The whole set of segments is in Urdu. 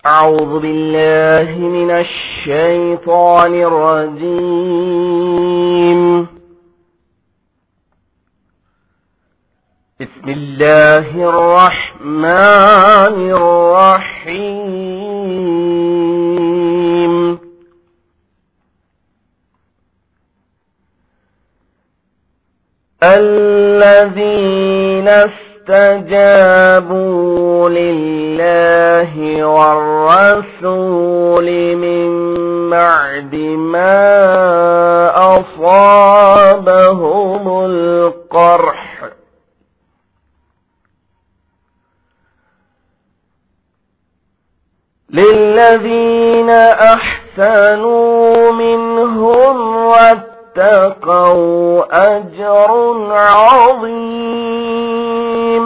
أعوذ بالله من الشيطان الرجيم. بسم الله الرحمن الرحيم. الذين استجابوا لله والرسول من بعد ما أصابهم القرح للذين أحسنوا منهم واتقوا أجر عظيم.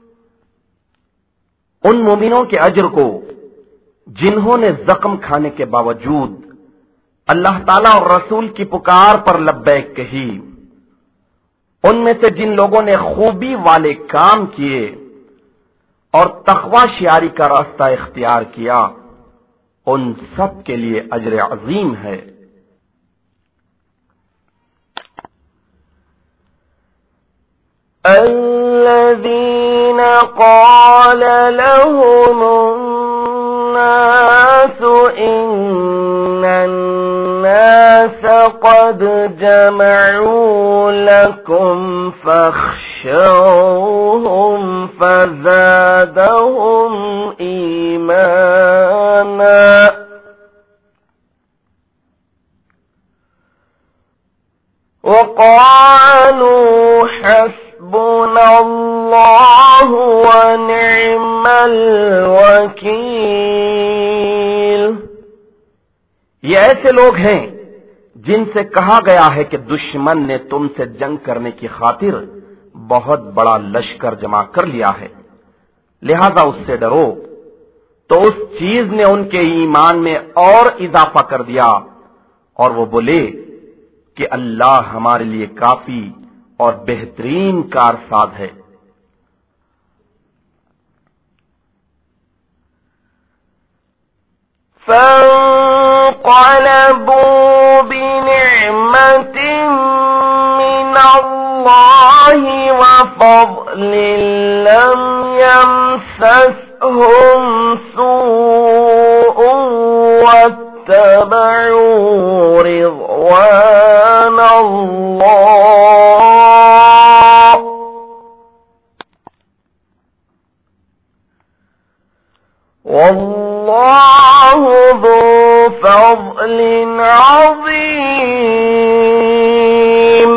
ان مومنوں کے اجر کو جنہوں نے زخم کھانے کے باوجود اللہ تعالیٰ اور رسول کی پکار پر لبیک کہی، ان میں سے جن لوگوں نے خوبی والے کام کیے اور تقوی شیاری کا راستہ اختیار کیا، ان سب کے لیے اجر عظیم ہے. الذين قال لهم الناس إن الناس قد جمعوا لكم فاخشوهم فزادهم إيمانا وقالوا حسبنا الله ونعم الوكيل. یہ ایسے لوگ ہیں جن سے کہا گیا ہے کہ دشمن نے تم سے جنگ کرنے کی خاطر بہت بڑا لشکر جمع کر لیا ہے، لہذا اس سے ڈرو. تو اس چیز نے ان کے ایمان میں اور اضافہ کر دیا اور وہ بولے کہ اللہ ہمارے لیے کافی اور بہترین کارساز ہے. فانقلبوا بنعمة من الله وفضل لم يمسسهم سوء واتبعوا رضوان الله والله ذو فضل عظيم.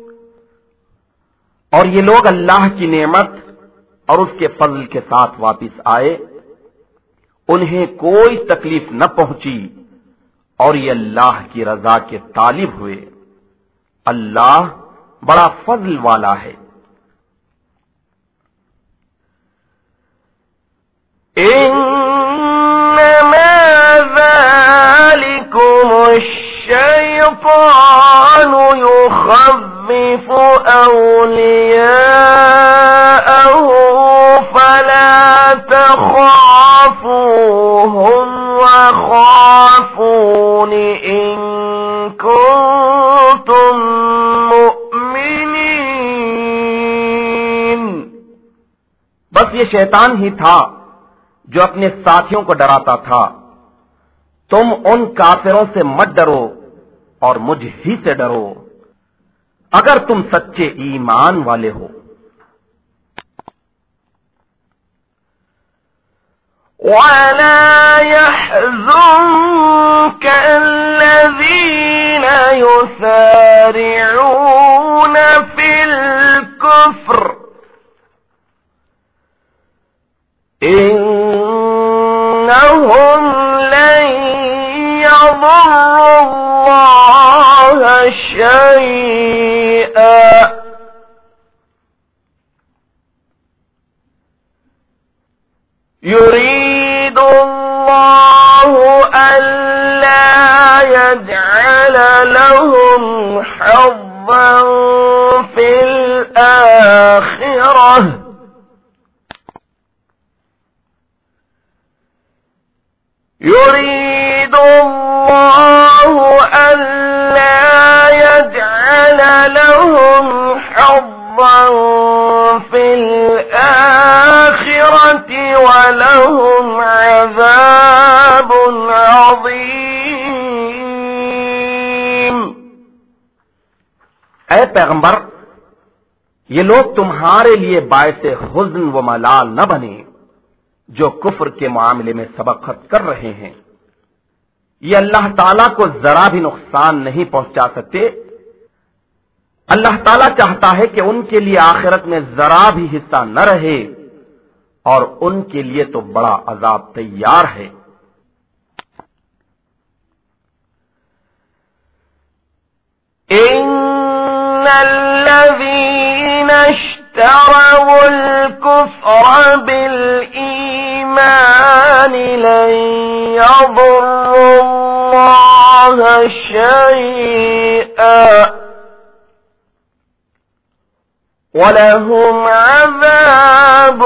اور یہ لوگ اللہ کی نعمت اور اس کے فضل کے ساتھ واپس آئے، انہیں کوئی تکلیف نہ پہنچی اور یہ اللہ کی رضا کے طالب ہوئے. اللہ بڑا فضل والا ہے. انما ذلكم الشيطان يخوف أولياءه فلا تخافوهم وخافون إن كنتم مؤمنين. بس یہ شیطان ہی تھا جو اپنے ساتھیوں کو ڈراتا تھا. تم ان کافروں سے مت ڈرو اور مجھ ہی سے ڈرو اگر تم سچے ایمان والے ہو. وَلَا يَحْزُنكَ الَّذِينَ يُسَارِعُونَ فِي الْكُفْرِ إِنَّهُمْ لَن يَضُرُّوا اللَّهَ شَيْئًا يُرِيدُ اللَّهُ أَلَّا يَجْعَلَ لَهُمْ حَظًّا فِي الْآخِرَةِ يريد الله ألا يجعل لهم حظا في الآخرة ولهم عذاب عظيم۔ اے پیغمبر، یہ لوگ تمہارے لیے باعث حزن و ملال نہ بنے جو کفر کے معاملے میں سبقت کر رہے ہیں۔ یہ اللہ تعالیٰ کو ذرا بھی نقصان نہیں پہنچا سکتے۔ اللہ تعالیٰ چاہتا ہے کہ ان کے لیے آخرت میں ذرا بھی حصہ نہ رہے، اور ان کے لیے تو بڑا عذاب تیار ہے۔ إن الذين اشتروا الكفر بالإيمان لن يضروا الله شيئا وَلَهُمْ عَذَابٌ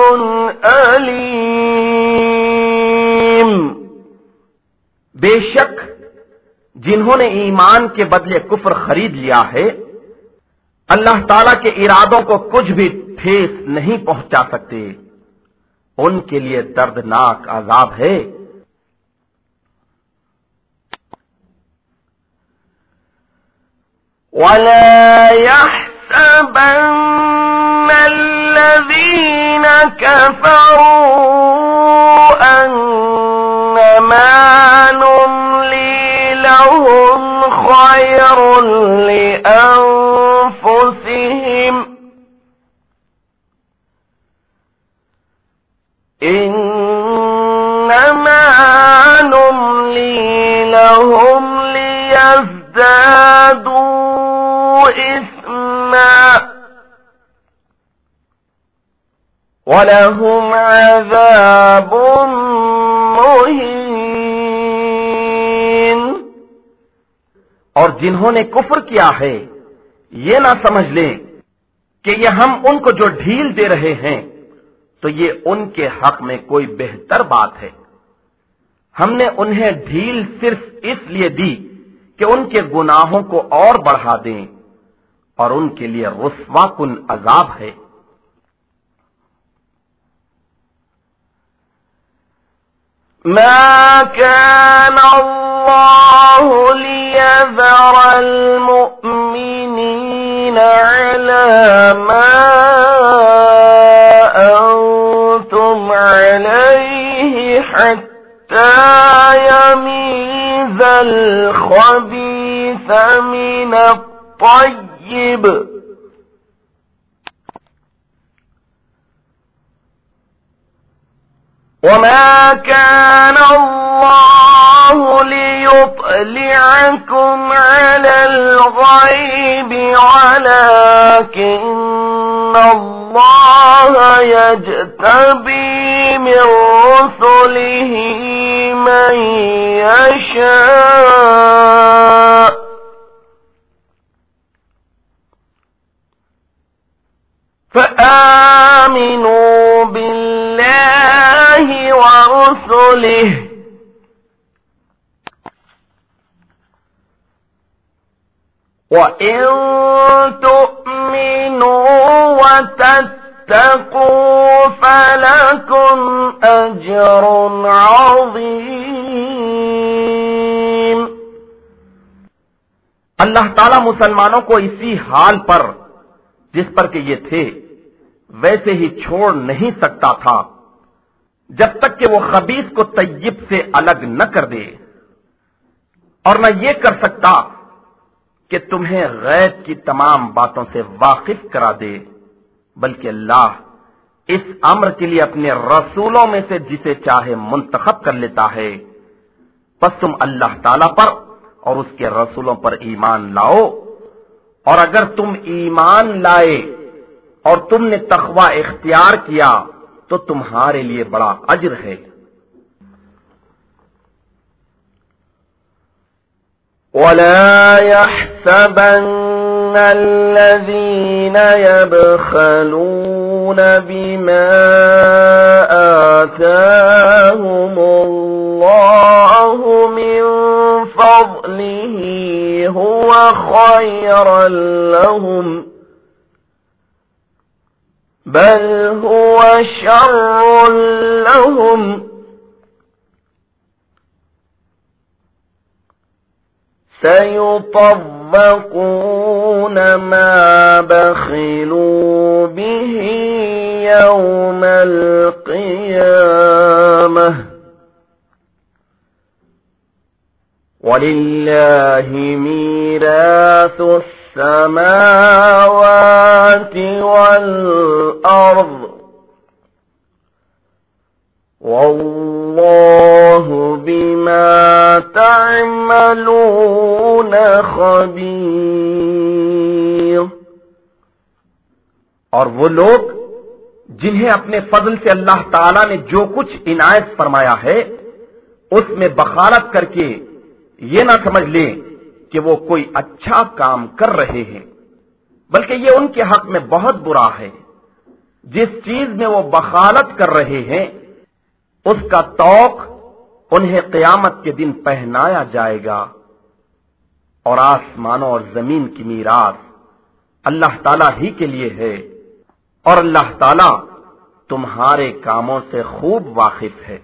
أَلِيمٌ۔ بے شک جنہوں نے ایمان کے بدلے کفر خرید لیا ہے، اللہ تعالیٰ کے ارادوں کو کچھ بھی ٹھیس نہیں پہنچا سکتے، ان کے لیے دردناک عذاب ہے۔ وَلَا يَحْسَبَنَّ الَّذِينَ كَفَرُوا أَنَّمَا نُمْلِي لَهُمْ خَيْرٌ لِأَنفُسِهِمْ إِنَّمَا نُمْلِي لَهُمْ لِيَزْدَادُوا إِثْمًا وَلَهُمْ عَذَابٌ مُّهِينٌ۔ اور جنہوں نے کفر کیا ہے یہ نہ سمجھ لیں کہ یہ ہم ان کو جو ڈھیل دے رہے ہیں تو یہ ان کے حق میں کوئی بہتر بات ہے۔ ہم نے انہیں ڈھیل صرف اس لیے دی کہ ان کے گناہوں کو اور بڑھا دیں، اور ان کے لیے رسوا کن عذاب ہے۔ ما كان الله ليذر المؤمنين على ما أنتم عليه حتى يميز الخبيث من الطيب وما كان الله ليطلعكم على الغيب ولكن الله يجتبي من رسله من يشاء فآمنوا بالله ورسله وإن تؤمنوا وتتقوا فلكم أجر عظيم۔ اللہ تعالیٰ مسلمانوں کو اسی حال پر جس پر کہ یہ تھے ویسے ہی چھوڑ نہیں سکتا تھا جب تک کہ وہ خبیث کو طیب سے الگ نہ کر دے، اور نہ یہ کر سکتا کہ تمہیں غیب کی تمام باتوں سے واقف کرا دے، بلکہ اللہ اس امر کے لیے اپنے رسولوں میں سے جسے چاہے منتخب کر لیتا ہے۔ پس تم اللہ تعالی پر اور اس کے رسولوں پر ایمان لاؤ، اور اگر تم ایمان لائے اور تم نے تقوی اختیار کیا تو تمہارے لیے بڑا اجر ہے۔ وَلَا يَحْسَبَنَّ الَّذِينَ يَبْخَلُونَ بِمَا آتَاهُمُ اللَّهُ فضله هو خيرا لهم بل هو شر لهم سيطبقون ما بخلوا به يوم القيامة وَلِلَّهِ مِيرَاثُ السَّمَاوَاتِ وَالْأَرْضِ وَاللَّهُ بِمَا تَعْمَلُونَ خَبِيرٌ۔ اور وہ لوگ جنہیں اپنے فضل سے اللہ تعالی نے جو کچھ عنایت فرمایا ہے اس میں بخالت کر کے یہ نہ سمجھ لیں کہ وہ کوئی اچھا کام کر رہے ہیں، بلکہ یہ ان کے حق میں بہت برا ہے۔ جس چیز میں وہ بخالت کر رہے ہیں اس کا طوق انہیں قیامت کے دن پہنایا جائے گا، اور آسمانوں اور زمین کی میراث اللہ تعالی ہی کے لیے ہے، اور اللہ تعالی تمہارے کاموں سے خوب واقف ہے۔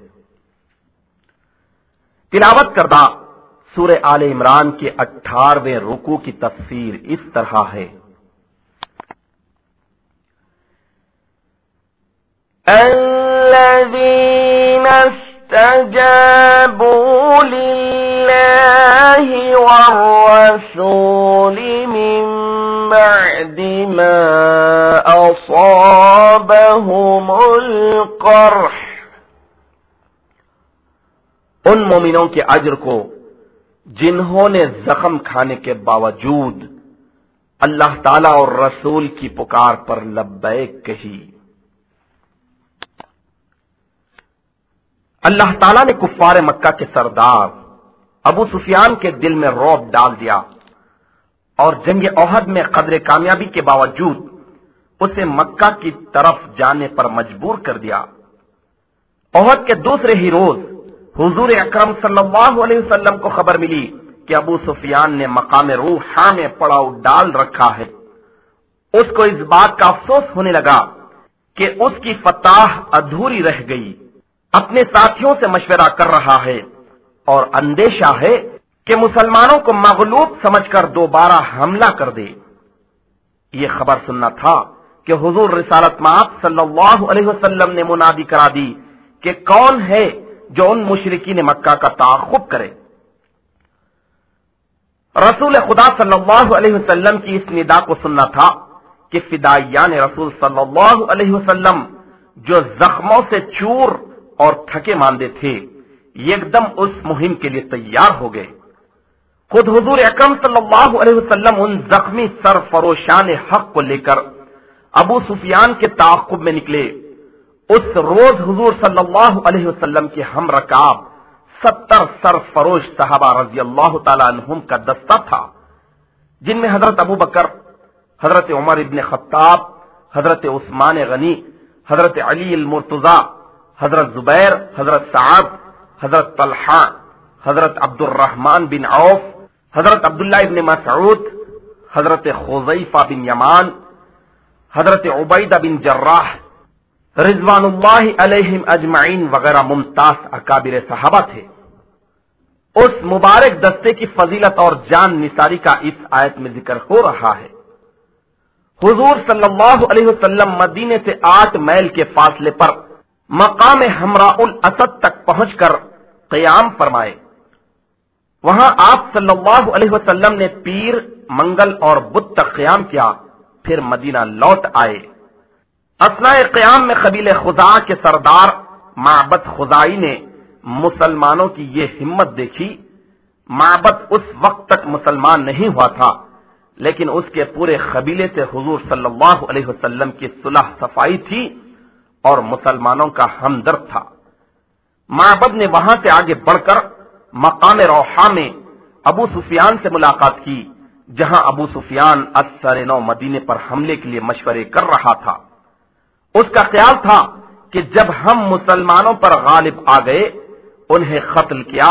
تلاوت کردہ سورہ آل عمران کے 18ویں رکوع کی تفسیر اس طرح ہے: الذين استجابوا لله والرسول من بعد ما أصابهم القرح، ان مومنوں کے اجر کو جنہوں نے زخم کھانے کے باوجود اللہ تعالی اور رسول کی پکار پر لبیک کہی۔ اللہ تعالیٰ نے کفار مکہ کے سردار ابو سفیان کے دل میں رعب ڈال دیا اور جنگ احد میں قدر کامیابی کے باوجود اسے مکہ کی طرف جانے پر مجبور کر دیا۔ احد کے دوسرے ہی روز حضور اکرم صلی اللہ علیہ وسلم کو خبر ملی کہ ابو سفیان نے مقام روحا میں پڑاؤ ڈال رکھا ہے۔ اس کو اس بات کا افسوس ہونے لگا کہ اس کی فتح ادھوری رہ گئی۔ اپنے ساتھیوں سے مشورہ کر رہا ہے اور اندیشہ ہے کہ مسلمانوں کو مغلوب سمجھ کر دوبارہ حملہ کر دے۔ یہ خبر سننا تھا کہ حضور رسالت مآب صلی اللہ علیہ وسلم نے منادی کرا دی کہ کون ہے جو ان مشرکین مکہ کا تعاقب کرے۔ رسول خدا صلی اللہ علیہ وسلم کی اس ندا کو سننا تھا کہ فدائیان رسول صلی اللہ علیہ وسلم جو زخموں سے چور اور تھکے ماندے تھے یکدم اس مہم کے لیے تیار ہو گئے۔ خود حضور اکرم صلی اللہ علیہ وسلم ان زخمی سرفروشان حق کو لے کر ابو سفیان کے تعاقب میں نکلے۔ اس روز حضور صلی اللہ علیہ وسلم کے ہم رکاب 70 سرفروش صحابہ رضی اللہ تعالی عنہم کا دستہ تھا، جن میں حضرت ابو بکر، حضرت عمر ابن خطاب، حضرت عثمان غنی، حضرت علی المرتضی، حضرت زبیر، حضرت سعد، حضرت طلحہ، حضرت عبد الرحمن بن عوف، حضرت عبداللہ ابن مسعود، حضرت خزیفہ بن یمان، حضرت عبیدہ بن جراح رضوان اللہ علیہم اجمعین وغیرہ ممتاز اکابر صحابہ تھے۔ اس مبارک دستے کی فضیلت اور جان نثاری کا اس آیت میں ذکر ہو رہا ہے۔ حضور صلی اللہ علیہ وسلم مدینے سے 8 میل کے فاصلے پر مقام حمراء الاسد تک پہنچ کر قیام فرمائے۔ وہاں آپ صلی اللہ علیہ وسلم نے پیر، منگل اور بدھ تک قیام کیا، پھر مدینہ لوٹ آئے۔ اثناء قیام میں قبیلہ خزاعہ کے سردار معبد خزاعی نے مسلمانوں کی یہ ہمت دیکھی۔ معبد اس وقت تک مسلمان نہیں ہوا تھا، لیکن اس کے پورے قبیلے سے حضور صلی اللہ علیہ وسلم کی صلح صفائی تھی اور مسلمانوں کا ہمدرد تھا۔ معبد نے وہاں سے آگے بڑھ کر مقام روحا میں ابو سفیان سے ملاقات کی، جہاں ابو سفیان اثر نو مدینے پر حملے کے لیے مشورے کر رہا تھا۔ اس کا خیال تھا کہ جب ہم مسلمانوں پر غالب آ گئے، انہیں قتل کیا،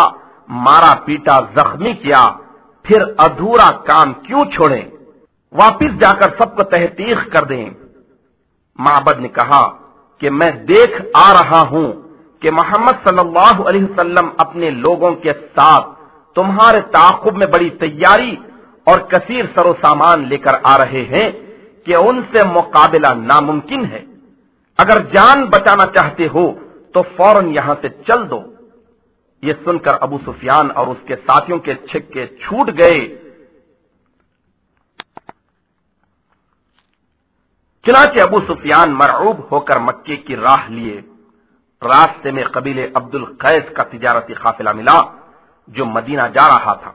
مارا پیٹا زخمی کیا، پھر ادھورا کام کیوں چھوڑیں؟ واپس جا کر سب کو تحقیق کر دیں۔ معبد نے کہا کہ میں دیکھ آ رہا ہوں کہ محمد صلی اللہ علیہ وسلم اپنے لوگوں کے ساتھ تمہارے تعاقب میں بڑی تیاری اور کثیر سر و سامان لے کر آ رہے ہیں کہ ان سے مقابلہ ناممکن ہے۔ اگر جان بچانا چاہتے ہو تو فوراً یہاں سے چل دو۔ یہ سن کر ابو سفیان اور اس کے ساتھیوں کے چھکے چھوٹ گئے۔ چنانچہ ابو سفیان مرعوب ہو کر مکے کی راہ لیے۔ راستے میں قبیلے عبد القیس کا تجارتی قافلہ ملا جو مدینہ جا رہا تھا۔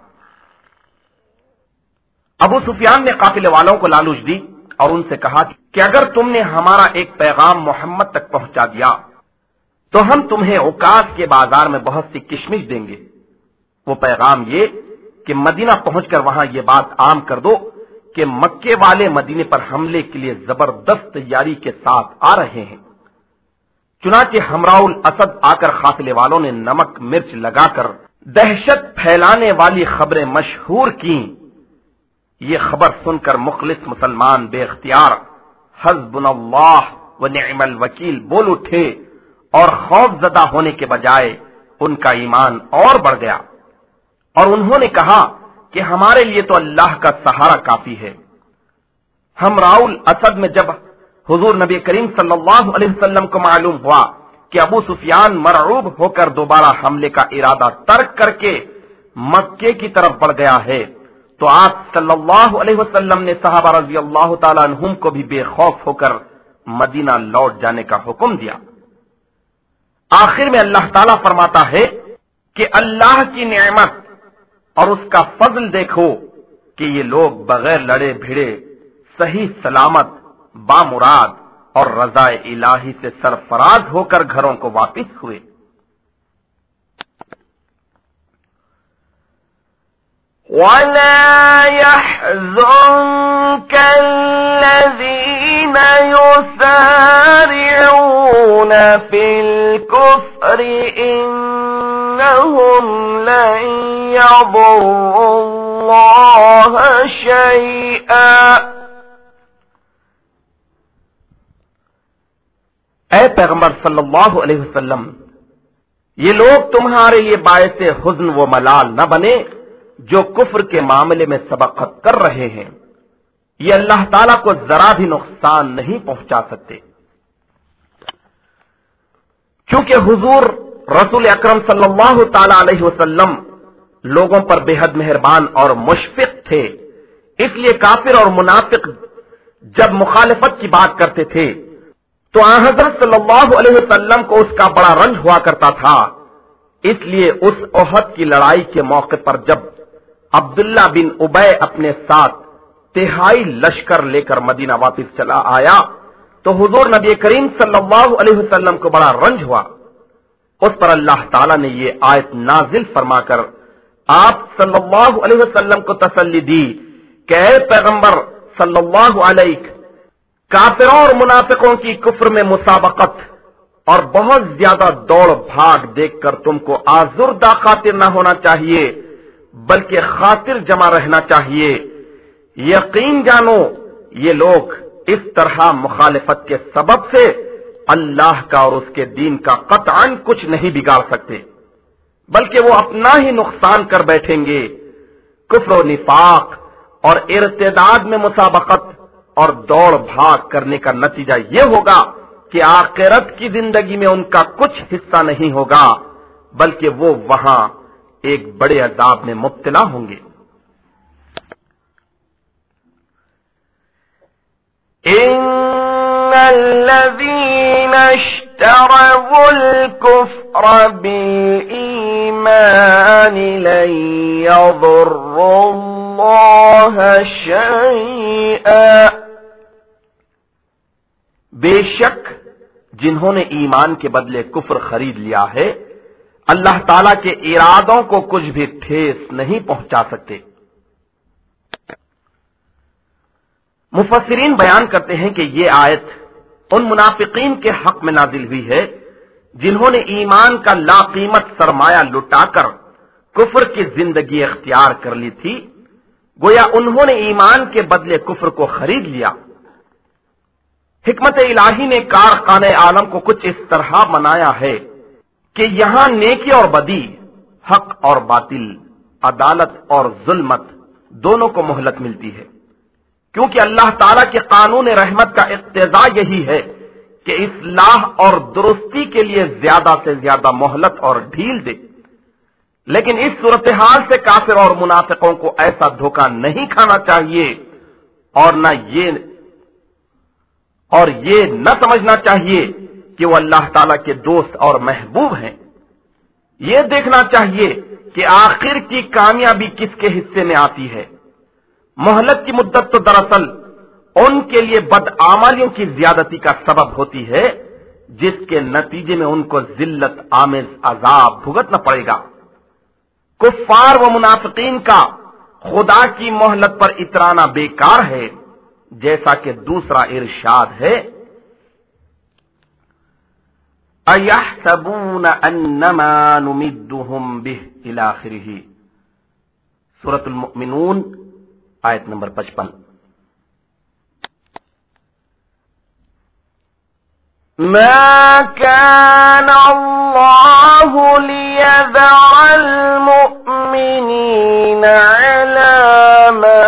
ابو سفیان نے قافلے والوں کو لالچ دی اور ان سے کہا کہ اگر تم نے ہمارا ایک پیغام محمد تک پہنچا دیا تو ہم تمہیں عکاظ کے بازار میں بہت سی کشمش دیں گے۔ وہ پیغام یہ کہ مدینہ پہنچ کر وہاں یہ بات عام کر دو کہ مکے والے مدینے پر حملے کے لیے زبردست تیاری کے ساتھ آ رہے ہیں۔ چنانچہ ہمراء الاسد آ کر قافلے والوں نے نمک مرچ لگا کر دہشت پھیلانے والی خبریں مشہور کی۔ یہ خبر سن کر مخلص مسلمان بے اختیار حسبنا اللہ و نعم الوکیل بول اٹھے اور خوف زدہ ہونے کے بجائے ان کا ایمان اور بڑھ گیا، اور انہوں نے کہا کہ ہمارے لیے تو اللہ کا سہارا کافی ہے۔ ہمراء الاسد میں جب حضور نبی کریم صلی اللہ علیہ وسلم کو معلوم ہوا کہ ابو سفیان مرعوب ہو کر دوبارہ حملے کا ارادہ ترک کر کے مکے کی طرف بڑھ گیا ہے تو آپ صلی اللہ علیہ وسلم نے صحابہ رضی اللہ تعالیٰ عنہم کو بھی بے خوف ہو کر مدینہ لوٹ جانے کا حکم دیا۔ آخر میں اللہ تعالیٰ فرماتا ہے کہ اللہ کی نعمت اور اس کا فضل دیکھو کہ یہ لوگ بغیر لڑے بھیڑے صحیح سلامت بامراد اور رضا الہی سے سرفراز ہو کر گھروں کو واپس ہوئے۔ وَلَا يَحْزُنكَ الَّذِينَ يُسَارِعُونَ فِي الْكُفْرِ إِنَّهُمْ لَن يَضُرُّوا اللَّهَ شَيْئًا۔ اے پیغمبر صلی اللہ علیہ وسلم، یہ لوگ تمہارے لیے باعث حزن و ملال نہ بنے جو کفر کے معاملے میں سبقت کر رہے ہیں، یہ اللہ تعالیٰ کو ذرا بھی نقصان نہیں پہنچا سکتے۔ چونکہ حضور رسول اکرم صلی اللہ تعالی علیہ وسلم لوگوں پر بے حد مہربان اور مشفق تھے، اس لیے کافر اور منافق جب مخالفت کی بات کرتے تھے تو آن حضرت صلی اللہ علیہ وسلم کو اس کا بڑا رنج ہوا کرتا تھا۔ اس لیے اس احد کی لڑائی کے موقع پر جب عبداللہ بن ابی اپنے ساتھ 3 لشکر لے کر مدینہ واپس چلا آیا تو حضور نبی کریم صلی اللہ علیہ وسلم کو بڑا رنج ہوا۔ اس پر اللہ تعالیٰ نے یہ آیت نازل فرما کر آپ صلی اللہ علیہ وسلم کو تسلی دی کہ اے پیغمبر صلی اللہ علیہ، کافروں اور منافقوں کی کفر میں مسابقت اور بہت زیادہ دوڑ بھاگ دیکھ کر تم کو آزردہ خاطر نہ ہونا چاہیے بلکہ خاطر جمع رہنا چاہیے۔ یقین جانو یہ لوگ اس طرح مخالفت کے سبب سے اللہ کا اور اس کے دین کا قطعاً کچھ نہیں بگاڑ سکتے بلکہ وہ اپنا ہی نقصان کر بیٹھیں گے۔ کفر و نفاق اور ارتداد میں مسابقت اور دوڑ بھاگ کرنے کا نتیجہ یہ ہوگا کہ آخرت کی زندگی میں ان کا کچھ حصہ نہیں ہوگا بلکہ وہ وہاں ایک بڑے عذاب میں مبتلا ہوں گے۔ إِنَّ الَّذِينَ اشْتَرَوُا الْكُفْرَ بِالْإِيمَانِ لَن يَضُرُّوا اللَّهَ شَيْئًا۔ بے شک جنہوں نے ایمان کے بدلے کفر خرید لیا ہے اللہ تعالیٰ کے ارادوں کو کچھ بھی ٹھیس نہیں پہنچا سکتے۔ مفسرین بیان کرتے ہیں کہ یہ آیت ان منافقین کے حق میں نازل ہوئی ہے جنہوں نے ایمان کا لا قیمت سرمایہ لٹا کر کفر کی زندگی اختیار کر لی تھی، گویا انہوں نے ایمان کے بدلے کفر کو خرید لیا۔ حکمت الہی نے کارخانہ عالم کو کچھ اس طرح بنایا ہے کہ یہاں نیکی اور بدی، حق اور باطل، عدالت اور ظلمت دونوں کو مہلت ملتی ہے، کیونکہ اللہ تعالیٰ کے قانون رحمت کا اقتضا یہی ہے کہ اصلاح اور درستی کے لیے زیادہ سے زیادہ مہلت اور ڈھیل دے۔ لیکن اس صورتحال سے کافر اور منافقوں کو ایسا دھوکہ نہیں کھانا چاہیے اور یہ نہ سمجھنا چاہیے کہ وہ اللہ تعالیٰ کے دوست اور محبوب ہیں۔ یہ دیکھنا چاہیے کہ آخر کی کامیابی کس کے حصے میں آتی ہے۔ مہلت کی مدت تو دراصل ان کے لیے بدعمالیوں کی زیادتی کا سبب ہوتی ہے، جس کے نتیجے میں ان کو ذلت آمیز عذاب بھگتنا پڑے گا۔ کفار و منافقین کا خدا کی مہلت پر اترانا بیکار ہے، جیسا کہ دوسرا ارشاد ہے، اَيَحْسَبُونَ أَنَّمَا نُمِدُّهُمْ بِهِ إِلَى آخِرِهِ، سورۃ المؤمنون آیت نمبر 55۔ ما كان الله ليذر المؤمنين على ما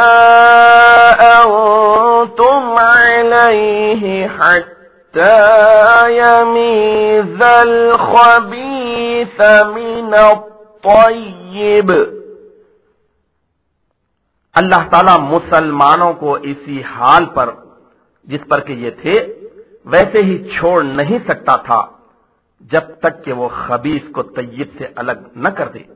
أنتم عليه حتى يميز الخبيث من الطيب۔ اللہ تعالیٰ مسلمانوں کو اسی حال پر جس پر کہ یہ تھے ویسے ہی چھوڑ نہیں سکتا تھا جب تک کہ وہ خبیث کو طیب سے الگ نہ کر دے۔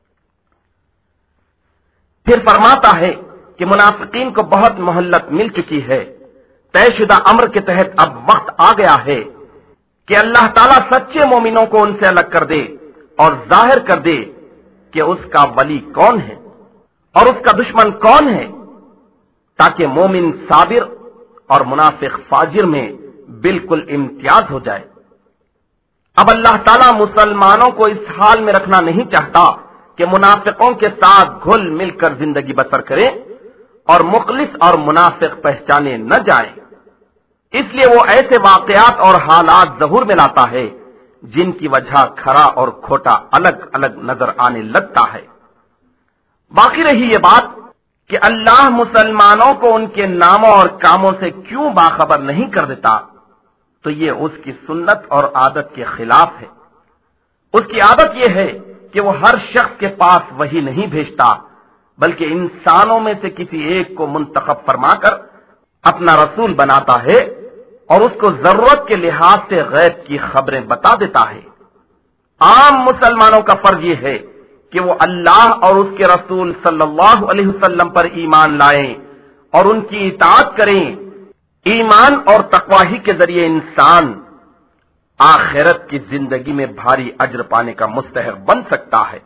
پھر فرماتا ہے کہ منافقین کو بہت مہلت مل چکی ہے، طے شدہ امر کے تحت اب وقت آ گیا ہے کہ اللہ تعالیٰ سچے مومنوں کو ان سے الگ کر دے اور ظاہر کر دے کہ اس کا ولی کون ہے اور اس کا دشمن کون ہے، تاکہ مومن صابر اور منافق فاجر میں بالکل امتیاز ہو جائے۔ اب اللہ تعالیٰ مسلمانوں کو اس حال میں رکھنا نہیں چاہتا کہ منافقوں کے ساتھ گھل مل کر زندگی بسر کریں اور مخلص اور منافق پہچانے نہ جائیں۔ اس لیے وہ ایسے واقعات اور حالات ظہور میں لاتا ہے جن کی وجہ کھرا اور کھوٹا الگ الگ نظر آنے لگتا ہے۔ باقی رہی یہ بات کہ اللہ مسلمانوں کو ان کے ناموں اور کاموں سے کیوں باخبر نہیں کر دیتا، تو یہ اس کی سنت اور عادت کے خلاف ہے۔ اس کی عادت یہ ہے کہ وہ ہر شخص کے پاس وحی نہیں بھیجتا، بلکہ انسانوں میں سے کسی ایک کو منتخب فرما کر اپنا رسول بناتا ہے اور اس کو ضرورت کے لحاظ سے غیب کی خبریں بتا دیتا ہے۔ عام مسلمانوں کا فرض یہ ہے کہ وہ اللہ اور اس کے رسول صلی اللہ علیہ وسلم پر ایمان لائیں اور ان کی اطاعت کریں۔ ایمان اور تقوی کے ذریعے انسان آخرت کی زندگی میں بھاری اجر پانے کا مستحق بن سکتا ہے۔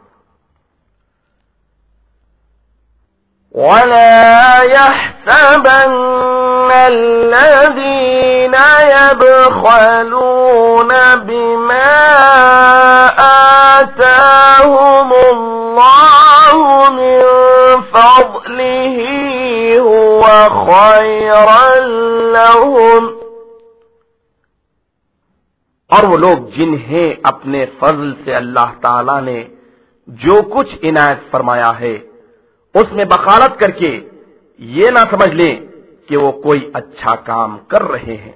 وَلَا يَحْسَبَنَّ الَّذِينَ يَبْخَلُونَ بِمَا آتَاهُمُ اللَّهُ مِنْ فَضْلِهِ هُوَ خَيْرًا لَهُمْ، اور وہ لوگ جنہیں اپنے فضل سے اللہ تعالی نے جو کچھ عنایت فرمایا ہے اس میں بخالت کر کے یہ نہ سمجھ لیں کہ وہ کوئی اچھا کام کر رہے ہیں۔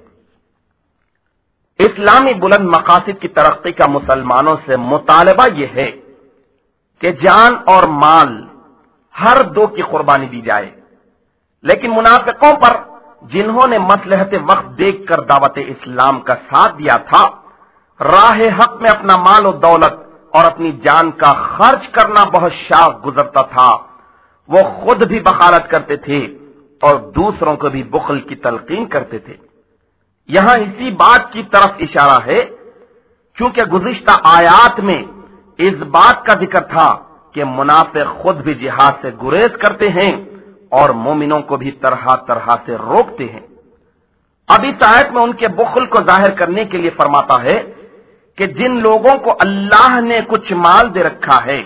اسلامی بلند مقاصد کی ترقی کا مسلمانوں سے مطالبہ یہ ہے کہ جان اور مال ہر دو کی قربانی دی جائے، لیکن منافقوں پر جنہوں نے مصلحت وقت دیکھ کر دعوت اسلام کا ساتھ دیا تھا، راہ حق میں اپنا مال و دولت اور اپنی جان کا خرچ کرنا بہت شاق گزرتا تھا، وہ خود بھی بخالت کرتے تھے اور دوسروں کو بھی بخل کی تلقین کرتے تھے۔ یہاں اسی بات کی طرف اشارہ ہے، چونکہ گزشتہ آیات میں اس بات کا ذکر تھا کہ منافق خود بھی جہاد سے گریز کرتے ہیں اور مومنوں کو بھی طرح طرح سے روکتے ہیں۔ اب اس آیت میں ان کے بخل کو ظاہر کرنے کے لیے فرماتا ہے کہ جن لوگوں کو اللہ نے کچھ مال دے رکھا ہے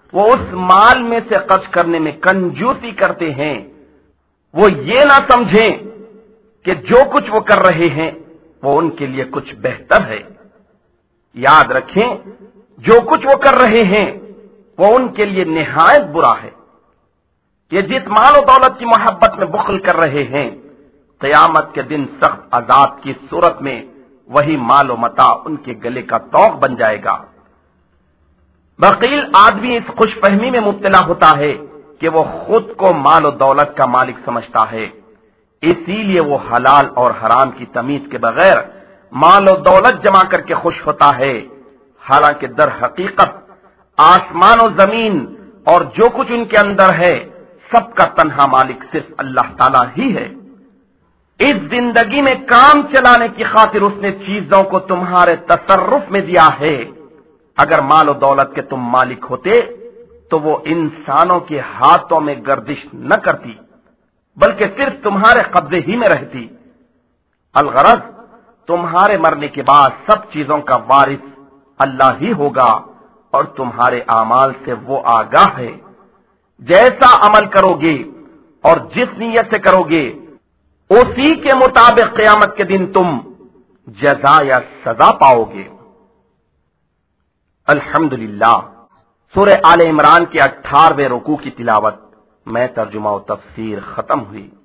وہ اس مال میں سے خرچ کرنے میں کنجوسی کرتے ہیں، وہ یہ نہ سمجھیں کہ جو کچھ وہ کر رہے ہیں وہ ان کے لیے کچھ بہتر ہے۔ یاد رکھیں، جو کچھ وہ کر رہے ہیں وہ ان کے لیے نہایت برا ہے۔ یہ جس مال و دولت کی محبت میں بخل کر رہے ہیں، قیامت کے دن سخت عذاب کی صورت میں وہی مال و متاع ان کے گلے کا طوق بن جائے گا۔ بخیل آدمی اس خوش فہمی میں مبتلا ہوتا ہے کہ وہ خود کو مال و دولت کا مالک سمجھتا ہے، اسی لیے وہ حلال اور حرام کی تمیز کے بغیر مال و دولت جمع کر کے خوش ہوتا ہے، حالانکہ در حقیقت آسمان و زمین اور جو کچھ ان کے اندر ہے سب کا تنہا مالک صرف اللہ تعالی ہی ہے۔ اس زندگی میں کام چلانے کی خاطر اس نے چیزوں کو تمہارے تصرف میں دیا ہے۔ اگر مال و دولت کے تم مالک ہوتے تو وہ انسانوں کے ہاتھوں میں گردش نہ کرتی بلکہ صرف تمہارے قبضے ہی میں رہتی۔ الغرض تمہارے مرنے کے بعد سب چیزوں کا وارث اللہ ہی ہوگا اور تمہارے اعمال سے وہ آگاہ ہے۔ جیسا عمل کرو گے اور جس نیت سے کرو گے اسی کے مطابق قیامت کے دن تم جزا یا سزا پاؤ گے۔ الحمدللہ، سورہ آل عمران کے 18ویں رکوع کی تلاوت میں ترجمہ و تفسیر ختم ہوئی۔